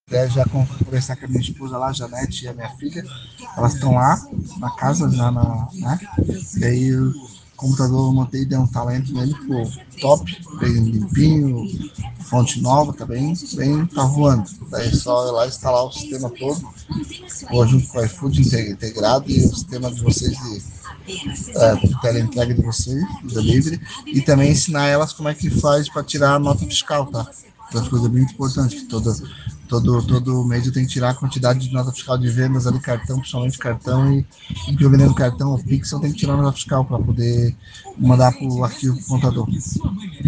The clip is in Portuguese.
Até já conversar com a minha esposa lá, a Janete e a minha filha. Elas estão lá na casa, já né? E aí o computador eu montei, deu um talento nele, ficou top, bem limpinho, fonte nova, tá voando. Daí é só ir lá instalar o sistema todo, ou junto com o iFood integrado e o sistema de vocês de teleentrega de vocês, do delivery, e também ensinar elas como é que faz para tirar a nota fiscal, tá? Das coisas bem importantes, que todo mês eu tenho que tirar a quantidade de nota fiscal de vendas ali, cartão, principalmente cartão, e eu vendendo cartão ou Pix, eu tenho que tirar a nota fiscal para poder mandar para o arquivo pro contador.